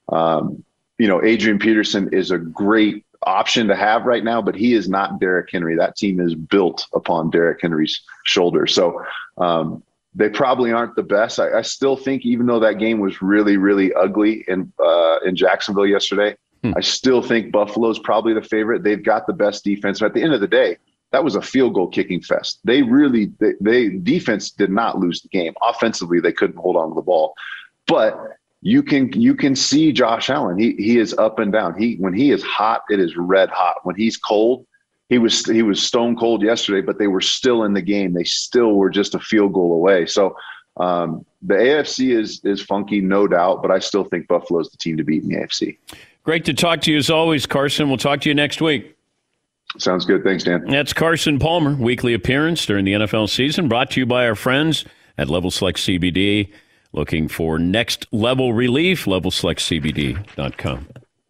Adrian Peterson is a great option to have right now, but he is not Derrick Henry. That team is built upon Derrick Henry's shoulders. So they probably aren't the best. I still think, even though that game was really, really ugly in Jacksonville yesterday, I still think Buffalo's probably the favorite. They've got the best defense. But at the end of the day, that was a field goal kicking fest. They defense did not lose the game. Offensively, they couldn't hold on to the ball. But you can see Josh Allen. He is up and down. When he is hot, it is red hot. When he's cold, he was stone cold yesterday, but they were still in the game. They still were just a field goal away. So the AFC is funky, no doubt, but I still think Buffalo's the team to beat in the AFC. Great to talk to you as always, Carson. We'll talk to you next week. Sounds good. Thanks, Dan. That's Carson Palmer, weekly appearance during the NFL season, brought to you by our friends at Level Select CBD. Looking for next level relief, levelselectcbd.com.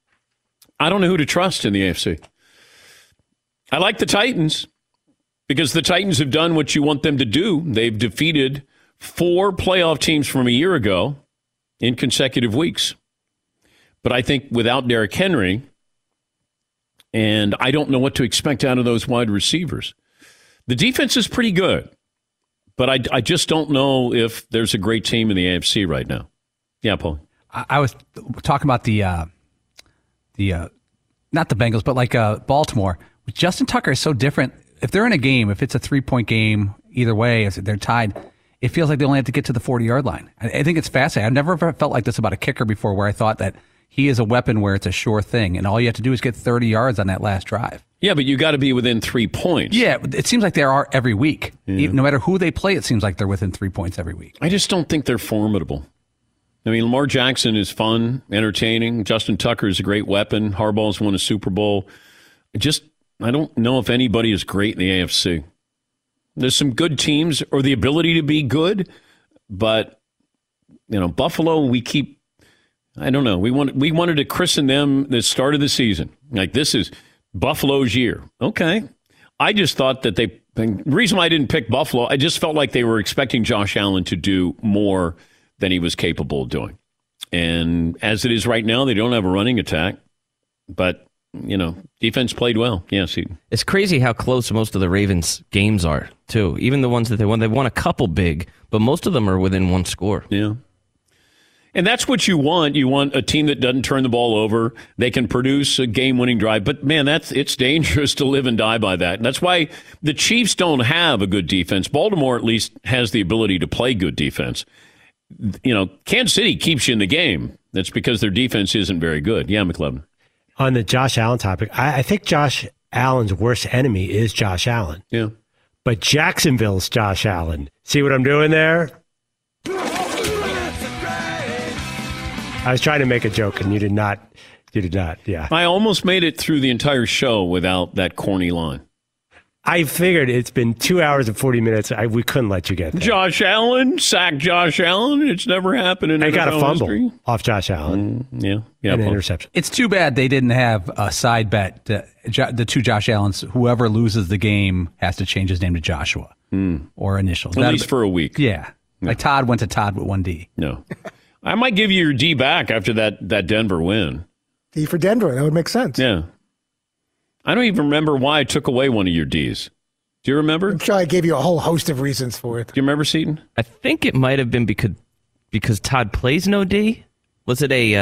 I don't know who to trust in the AFC. I like the Titans because the Titans have done what you want them to do. They've defeated 4 playoff teams from a year ago in consecutive weeks. But I think without Derrick Henry, and I don't know what to expect out of those wide receivers. The defense is pretty good. But I just don't know if there's a great team in the AFC right now. Yeah, Paul. I was talking about the not the Bengals, but like Baltimore. Justin Tucker is so different. If they're in a game, if it's a 3-point game, either way, if they're tied, it feels like they only have to get to the 40-yard line. I think it's fascinating. I've never felt like this about a kicker before, where I thought that he is a weapon where it's a sure thing, and all you have to do is get 30 yards on that last drive. Yeah, but you got to be within 3 points. Yeah, it seems like they are every week. Yeah. No matter who they play, it seems like they're within 3 points every week. I just don't think they're formidable. I mean, Lamar Jackson is fun, entertaining. Justin Tucker is a great weapon. Harbaugh's won a Super Bowl. I don't know if anybody is great in the AFC. There's some good teams or the ability to be good, but Buffalo, I don't know. We wanted to christen them the start of the season. Like, this is Buffalo's year. Okay. I just thought that the reason why I didn't pick Buffalo, I just felt like they were expecting Josh Allen to do more than he was capable of doing. And as it is right now, they don't have a running attack. But, defense played well. Yes. It's crazy how close most of the Ravens games are, too. Even the ones that they won. They won a couple big, but most of them are within one score. Yeah. And that's what you want. You want a team that doesn't turn the ball over. They can produce a game-winning drive. But, man, it's dangerous to live and die by that. And that's why the Chiefs don't have a good defense. Baltimore, at least, has the ability to play good defense. Kansas City keeps you in the game. That's because their defense isn't very good. Yeah, McLevin. On the Josh Allen topic, I think Josh Allen's worst enemy is Josh Allen. Yeah. But Jacksonville's Josh Allen. See what I'm doing there? I was trying to make a joke, and you did not. Yeah. I almost made it through the entire show without that corny line. I figured it's been 2 hours and 40 minutes. We couldn't let you get there. Josh Allen, sack Josh Allen. It's never happened in NFL got a fumble history. Off Josh Allen. Yeah, and an interception. It's too bad they didn't have a side bet. The two Josh Allens, whoever loses the game has to change his name to Joshua or initials. At least for a week. Yeah. Like Todd went to Todd with one D. No. I might give you your D back after that Denver win. D for Denver. That would make sense. Yeah. I don't even remember why I took away one of your Ds. Do you remember? I'm sure I gave you a whole host of reasons for it. Do you remember, Seton? I think it might have been because Todd plays no D. Was it a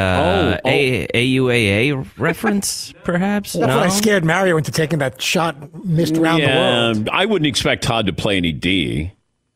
AUAA reference, perhaps? That's what I scared Mario into taking that shot missed around the world. I wouldn't expect Todd to play any D.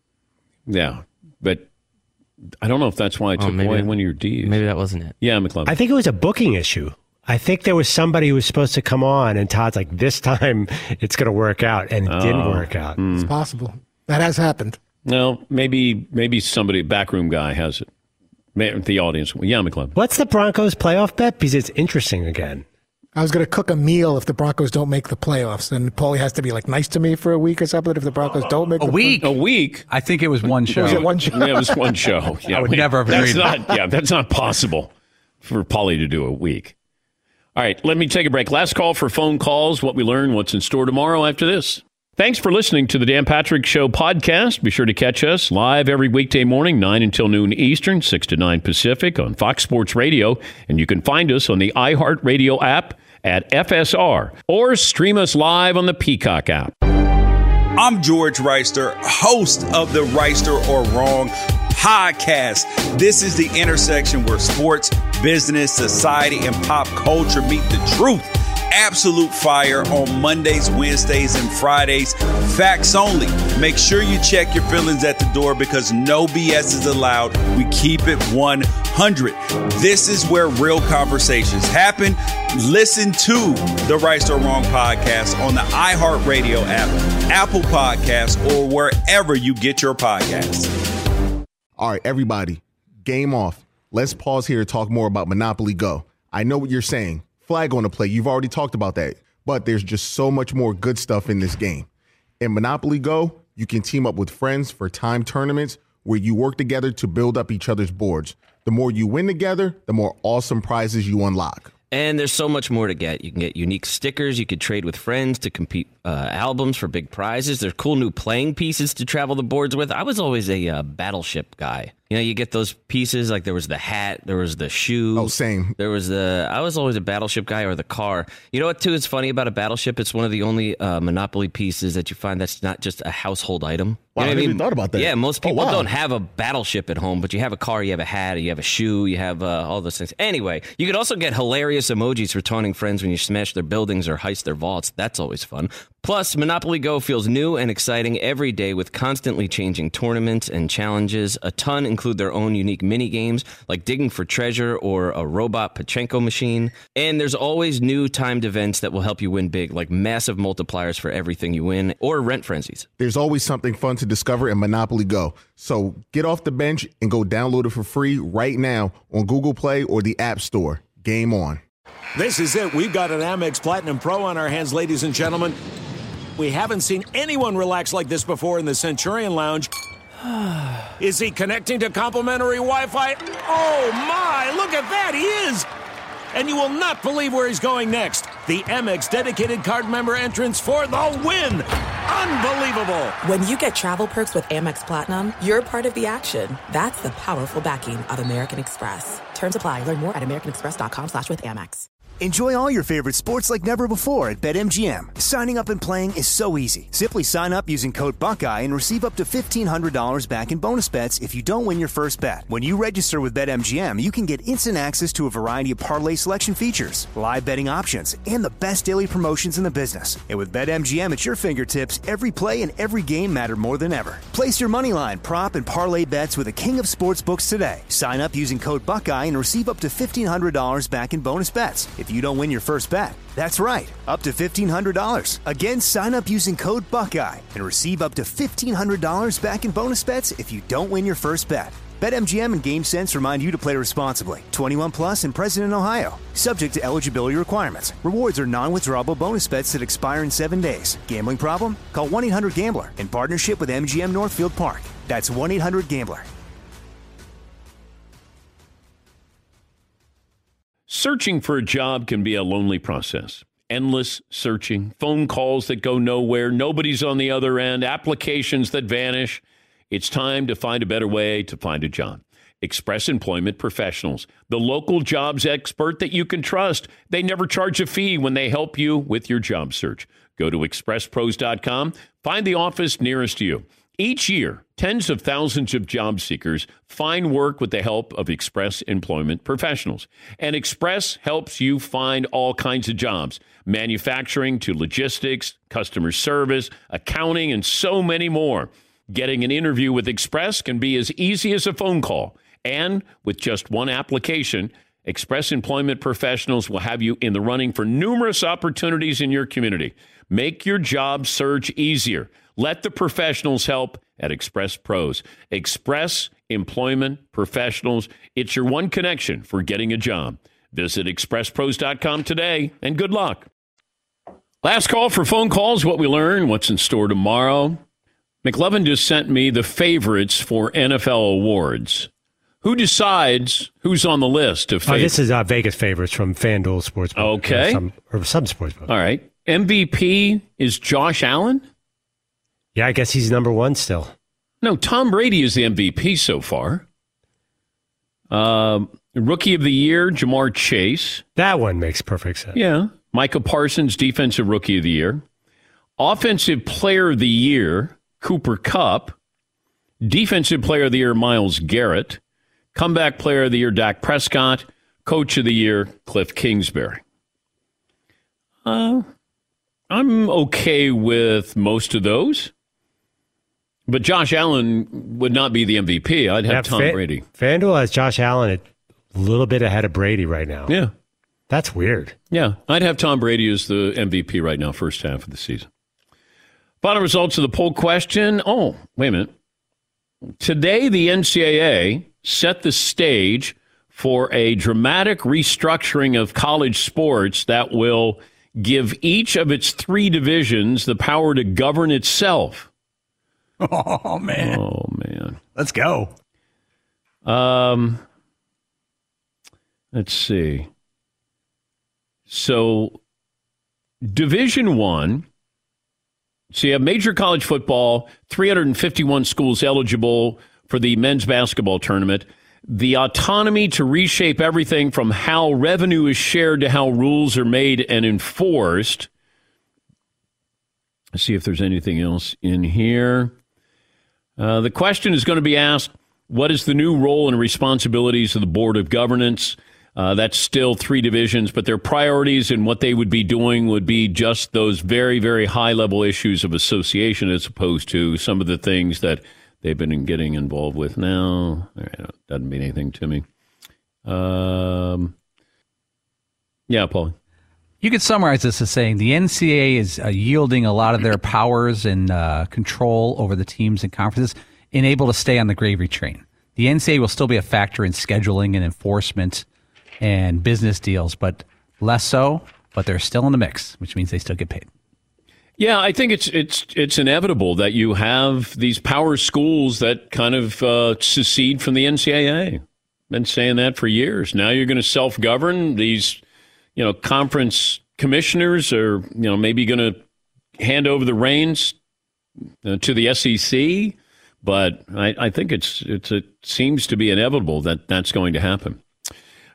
Yeah, but I don't know if that's why I took away one of your Ds. Maybe that wasn't it. Yeah, McLevin. I think it was a booking issue. I think there was somebody who was supposed to come on, and Todd's like, this time it's going to work out, and it didn't work out. It's possible. That has happened. No, maybe somebody, backroom guy, has it. The audience. Yeah, McLevin. What's the Broncos playoff bet? Because it's interesting again. I was going to cook a meal if the Broncos don't make the playoffs, and Paulie has to be nice to me for a week or something if the Broncos don't make a week. A week? I think it was one show. Was it one show? Yeah, it was one show. Yeah, I would never have agreed. That's not possible for Paulie to do a week. All right, let me take a break. Last call for phone calls, what we learn, what's in store tomorrow after this. Thanks for listening to the Dan Patrick Show podcast. Be sure to catch us live every weekday morning, 9 until noon Eastern, 6 to 9 Pacific on Fox Sports Radio. And you can find us on the iHeartRadio app at FSR or stream us live on the Peacock app. I'm George Reister, host of the Reister or Wrong podcast. This is the intersection where sports, business, society, and pop culture meet the truth. Absolute fire on Mondays, Wednesdays, and Fridays. Facts only. Make sure you check your feelings at the door because no BS is allowed. We keep it 100. This is where real conversations happen. Listen to the Right or Wrong podcast on the iHeartRadio app, Apple Podcasts, or wherever you get your podcasts. All right, everybody, game off. Let's pause here to talk more about Monopoly Go. I know what you're saying. Flag on the play. You've already talked about that. But there's just so much more good stuff in this game. In Monopoly Go, you can team up with friends for time tournaments where you work together to build up each other's boards. The more you win together, the more awesome prizes you unlock. And there's so much more to get. You can get unique stickers. You could trade with friends to compete albums for big prizes. There's cool new playing pieces to travel the boards with. I was always a Battleship guy. You know, you get those pieces, like there was the hat, there was the shoe. Oh, same. I was always a Battleship guy, or the car. You know what, too, is funny about a Battleship? It's one of the only Monopoly pieces that you find that's not just a household item. Wow, You know I never even thought about that. Yeah, most people wow. don't have a Battleship at home, but you have a car, you have a hat, you have a shoe, you have all those things. Anyway, you could also get hilarious emojis for taunting friends when you smash their buildings or heist their vaults. That's always fun. Plus, Monopoly Go feels new and exciting every day with constantly changing tournaments and challenges. A ton include their own unique mini games like digging for treasure or a robot Pachinko machine. And there's always new timed events that will help you win big, like massive multipliers for everything you win or rent frenzies. There's always something fun to discover in Monopoly Go. So get off the bench and go download it for free right now on Google Play or the App Store. Game on. This is it. We've got an Amex Platinum Pro on our hands, ladies and gentlemen. We haven't seen anyone relax like this before in the Centurion Lounge. Is he connecting to complimentary Wi-Fi? Oh, my! Look at that! He is! And you will not believe where he's going next. The Amex dedicated card member entrance for the win! Unbelievable! When you get travel perks with Amex Platinum, you're part of the action. That's the powerful backing of American Express. Terms apply. Learn more at americanexpress.com/withAmex. Enjoy all your favorite sports like never before at BetMGM. Signing up and playing is so easy. Simply sign up using code Buckeye and receive up to $1,500 back in bonus bets if you don't win your first bet. When you register with BetMGM, you can get instant access to a variety of parlay selection features, live betting options, and the best daily promotions in the business. And with BetMGM at your fingertips, every play and every game matter more than ever. Place your moneyline, prop, and parlay bets with the king of sportsbooks today. Sign up using code Buckeye and receive up to $1,500 back in bonus bets if you don't win your first bet. That's right, up to $1,500. Again, sign up using code Buckeye and receive up to $1,500 back in bonus bets if you don't win your first bet. BetMGM and GameSense remind you to play responsibly. 21 plus and present in Ohio. Subject to eligibility requirements. Rewards are non-withdrawable bonus bets that expire in 7 days. Gambling problem? Call 1-800-GAMBLER in partnership with MGM Northfield Park. That's 1-800-GAMBLER. Searching for a job can be a lonely process. Endless searching, phone calls that go nowhere, nobody's on the other end, applications that vanish. It's time to find a better way to find a job. Express Employment Professionals, the local jobs expert that you can trust. They never charge a fee when they help you with your job search. Go to expresspros.com, find the office nearest you. Each year, tens of thousands of job seekers find work with the help of Express Employment Professionals. And Express helps you find all kinds of jobs, manufacturing to logistics, customer service, accounting, and so many more. Getting an interview with Express can be as easy as a phone call. And with just one application, Express Employment Professionals will have you in the running for numerous opportunities in your community. Make your job search easier. Let the professionals help at Express Pros. Express Employment Professionals. It's your one connection for getting a job. Visit expresspros.com today, and good luck. Last call for phone calls, what we learn, what's in store tomorrow. McLovin just sent me the favorites for NFL awards. Who decides who's on the list of favorites? This is Vegas favorites from FanDuel Sportsbook. Okay. Or some sportsbook. All right. MVP is Josh Allen? Yeah, I guess he's number one still. No, Tom Brady is the MVP so far. Rookie of the Year, Jamar Chase. That one makes perfect sense. Yeah. Micah Parsons, Defensive Rookie of the Year. Offensive Player of the Year, Cooper Kupp. Defensive Player of the Year, Myles Garrett. Comeback Player of the Year, Dak Prescott. Coach of the Year, Cliff Kingsbury. I'm okay with most of those. But Josh Allen would not be the MVP. I'd have Tom Brady. FanDuel has Josh Allen a little bit ahead of Brady right now. Yeah. That's weird. Yeah. I'd have Tom Brady as the MVP right now, first half of the season. Final results of the poll question. Oh, wait a minute. Today, the NCAA set the stage for a dramatic restructuring of college sports that will give each of its three divisions the power to govern itself. Oh, man. Oh, man. Let's go. Let's see. So, Division I, so you have major college football, 351 schools eligible for the men's basketball tournament. The autonomy to reshape everything from how revenue is shared to how rules are made and enforced. Let's see if there's anything else in here. The question is going to be asked, what is the new role and responsibilities of the Board of Governance? That's still three divisions, but their priorities and what they would be doing would be just those very, very high-level issues of association as opposed to some of the things that they've been getting involved with now. Doesn't mean anything to me. Yeah, Paul. You could summarize this as saying the NCAA is yielding a lot of their powers and control over the teams and conferences and able to stay on the gravy train. The NCAA will still be a factor in scheduling and enforcement and business deals, but less so, but they're still in the mix, which means they still get paid. Yeah, I think it's inevitable that you have these power schools that kind of secede from the NCAA. Been saying that for years. Now you're going to self-govern. These, conference commissioners are, maybe going to hand over the reins to the SEC. But I think it seems to be inevitable that that's going to happen. All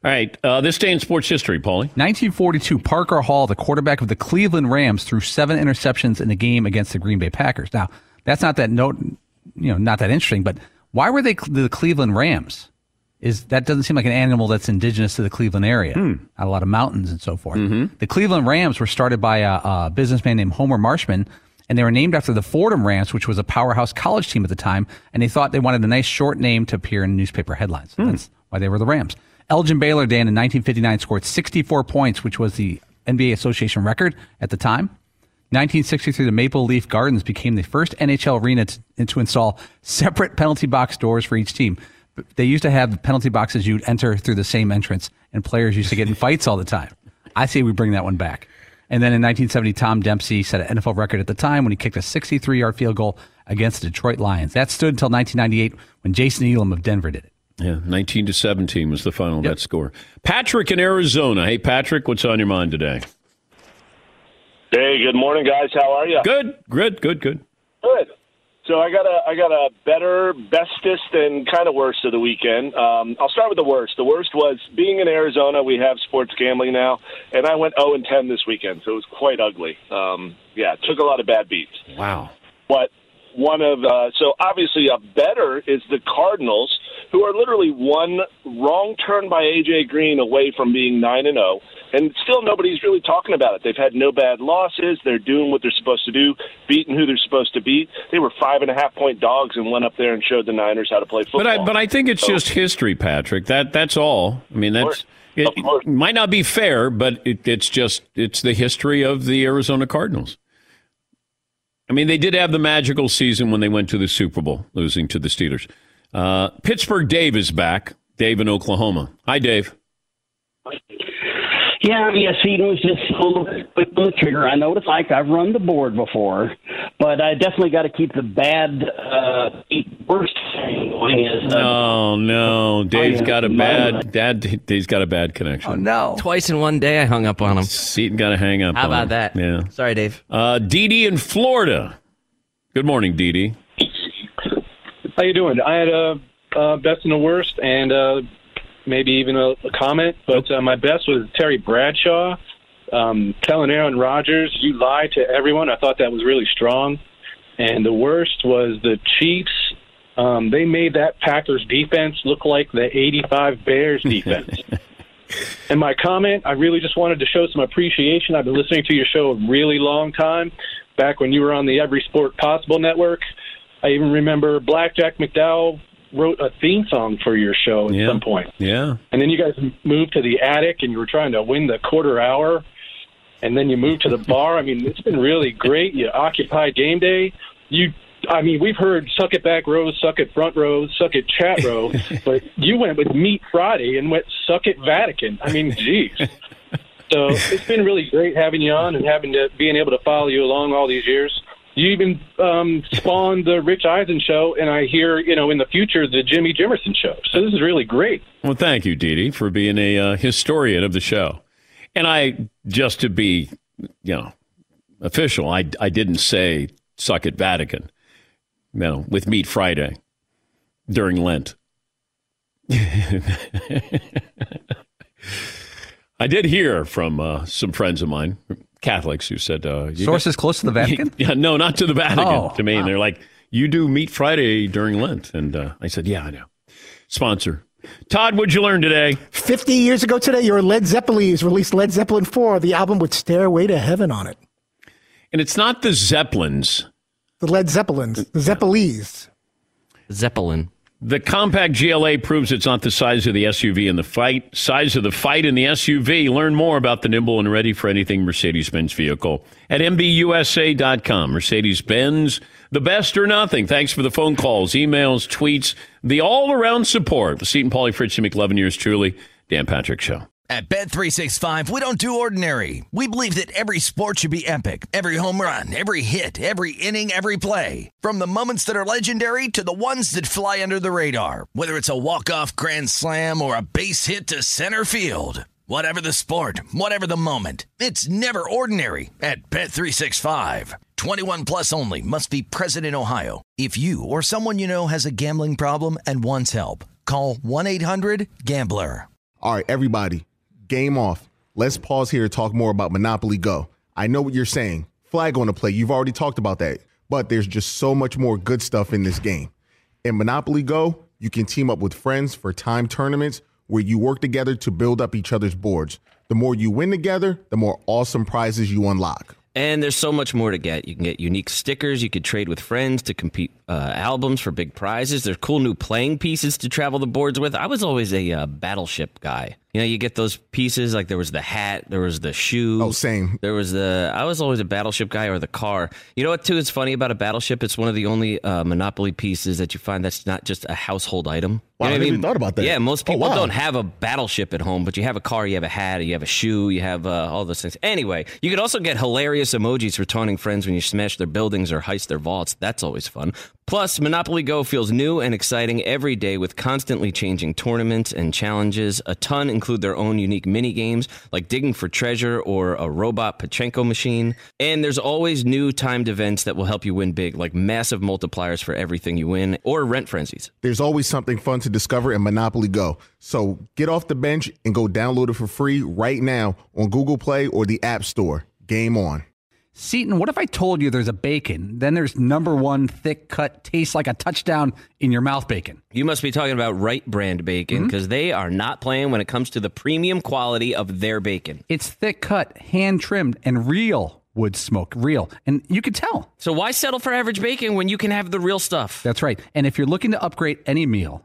All right, this day in sports history, Paulie. 1942, Parker Hall, the quarterback of the Cleveland Rams, threw 7 interceptions in the game against the Green Bay Packers. Now, that's not that not that interesting, but why were they the Cleveland Rams? That doesn't seem like an animal that's indigenous to the Cleveland area. Not a lot of mountains and so forth. Mm-hmm. The Cleveland Rams were started by a businessman named Homer Marshman, and they were named after the Fordham Rams, which was a powerhouse college team at the time, and they thought they wanted a nice short name to appear in newspaper headlines. So that's why they were the Rams. Elgin Baylor, Dan, in 1959 scored 64 points, which was the NBA Association record at the time. 1963, the Maple Leaf Gardens became the first NHL arena to install separate penalty box doors for each team. They used to have penalty boxes you'd enter through the same entrance, and players used to get in fights all the time. I say we bring that one back. And then in 1970, Tom Dempsey set an NFL record at the time when he kicked a 63-yard field goal against the Detroit Lions. That stood until 1998 when Jason Elam of Denver did it. Yeah, 19-17 was the final net score. Patrick in Arizona. Hey, Patrick, what's on your mind today? Hey, good morning, guys. How are you? Good. Good. So I got a better, bestest, and kind of worst of the weekend. I'll start with the worst. The worst was being in Arizona. We have sports gambling now, and I went 0-10 this weekend, so it was quite ugly. It took a lot of bad beats. Wow. But so obviously a better is the Cardinals, who are literally one wrong turn by A.J. Green away from being 9-0. And still nobody's really talking about it. They've had no bad losses. They're doing what they're supposed to do, beating who they're supposed to beat. They were 5.5-point dogs and went up there and showed the Niners how to play football. But I think it's just history, Patrick. That's all. I mean, it might not be fair, but it's the history of the Arizona Cardinals. I mean, they did have the magical season when they went to the Super Bowl, losing to the Steelers. Pittsburgh Dave is back. Dave in Oklahoma. Hi, Dave. Yeah, Eden was just a little bit quick on the trigger. I know what it's like. I've run the board before, but I definitely got to keep the bad, worst thing going. No, Dave's got a bad connection. Oh no! Twice in one day, I hung up on him. Seton got to hang up. How on about him. that? Yeah. Sorry, Dave. Dee Dee in Florida. Good morning, Dee Dee. How you doing? I had a best and a worst, and maybe even a comment, but my best was Terry Bradshaw telling Aaron Rodgers, "You lied to everyone." I thought that was really strong. And the worst was the Chiefs. They made that Packers defense look like the '85 Bears defense. And my comment, I really just wanted to show some appreciation. I've been listening to your show a really long time, back when you were on the Every Sport Possible network. I even remember Blackjack McDowell wrote a theme song for your show at some point. Yeah. And then you guys moved to the attic and you were trying to win the quarter hour. And then you moved to the bar. I mean, it's been really great. You occupied game day. We've heard suck it back row, suck it front row, suck it chat row. But you went with Meat Friday and went suck it Vatican. I mean, geez. So it's been really great having you on and being able to follow you along all these years. You even spawned the Rich Eisen show, and I hear, in the future, the Jimmy Jimerson show. So this is really great. Well, thank you, Dee Dee, for being a historian of the show. And just to be, official, I didn't say suck at Vatican, with Meat Friday during Lent. I did hear from some friends of mine, Catholics, who said... Sources close to the Vatican? Yeah, no, not to the Vatican, to me. Wow. And they're like, you do Meat Friday during Lent. And I said, yeah, I know. Sponsor. Todd, what'd you learn today? 50 years ago today, your Led Zeppelins released Led Zeppelin 4, the album with Stairway to Heaven on it. And it's not the Zeppelins. The Led Zeppelins. The Zeppelins. Zeppelin. The compact GLA proves it's not the size of the SUV in the fight. Size of the fight in the SUV. Learn more about the nimble and ready for anything Mercedes-Benz vehicle at MBUSA.com. Mercedes-Benz, the best or nothing. Thanks for the phone calls, emails, tweets, the all-around support. Seton, Paulie, Fritz, and McLevin, yours truly, Dan Patrick Show. At Bet365, we don't do ordinary. We believe that every sport should be epic. Every home run, every hit, every inning, every play. From the moments that are legendary to the ones that fly under the radar. Whether it's a walk-off grand slam or a base hit to center field. Whatever the sport, whatever the moment. It's never ordinary at Bet365. 21 plus only. Must be present in Ohio. If you or someone you know has a gambling problem and wants help, call 1-800-GAMBLER. All right, everybody, game off. Let's pause here to talk more about Monopoly Go. I know what you're saying. Flag on the play. You've already talked about that. But there's just so much more good stuff in this game. In Monopoly Go, you can team up with friends for time tournaments where you work together to build up each other's boards. The more you win together, the more awesome prizes you unlock. And there's so much more to get. You can get unique stickers. You could trade with friends to compete albums for big prizes. There's cool new playing pieces to travel the boards with. I was always a Battleship guy. You know, you get those pieces, like there was the hat, there was the shoe. Oh, same. I was always a Battleship guy, or the car. You know what, too, is funny about a Battleship? It's one of the only Monopoly pieces that you find that's not just a household item. Wow, You know I what never even thought about that. Yeah, most people wow. don't have a Battleship at home, but you have a car, you have a hat, you have a shoe, you have all those things. Anyway, you could also get hilarious emojis for taunting friends when you smash their buildings or heist their vaults. That's always fun. Plus, Monopoly Go feels new and exciting every day with constantly changing tournaments and challenges. A ton include their own unique mini games like digging for treasure or a robot Pachinko machine. And there's always new timed events that will help you win big, like massive multipliers for everything you win or rent frenzies. There's always something fun to discover in Monopoly Go. So get off the bench and go download it for free right now on Google Play or the App Store. Game on. Seton, what if I told you there's a bacon, then there's number one thick cut, tastes like a touchdown in your mouth bacon? You must be talking about Wright brand bacon, because they are not playing when it comes to the premium quality of their bacon. It's thick cut, hand trimmed, and real wood smoke. Real. And you can tell. So why settle for average bacon when you can have the real stuff? That's right. And if you're looking to upgrade any meal,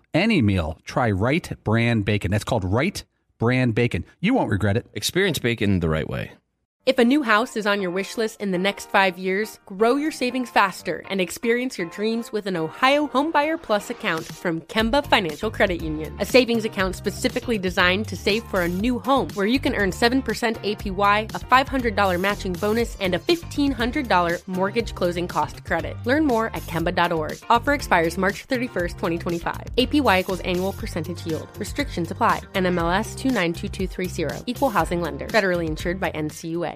try Wright brand bacon. That's called Wright brand bacon. You won't regret it. Experience bacon the right way. If a new house is on your wish list in the next 5 years, grow your savings faster and experience your dreams with an Ohio Homebuyer Plus account from Kemba Financial Credit Union. A savings account specifically designed to save for a new home, where you can earn 7% APY, a $500 matching bonus, and a $1,500 mortgage closing cost credit. Learn more at Kemba.org. Offer expires March 31st, 2025. APY equals annual percentage yield. Restrictions apply. NMLS 292230. Equal housing lender. Federally insured by NCUA.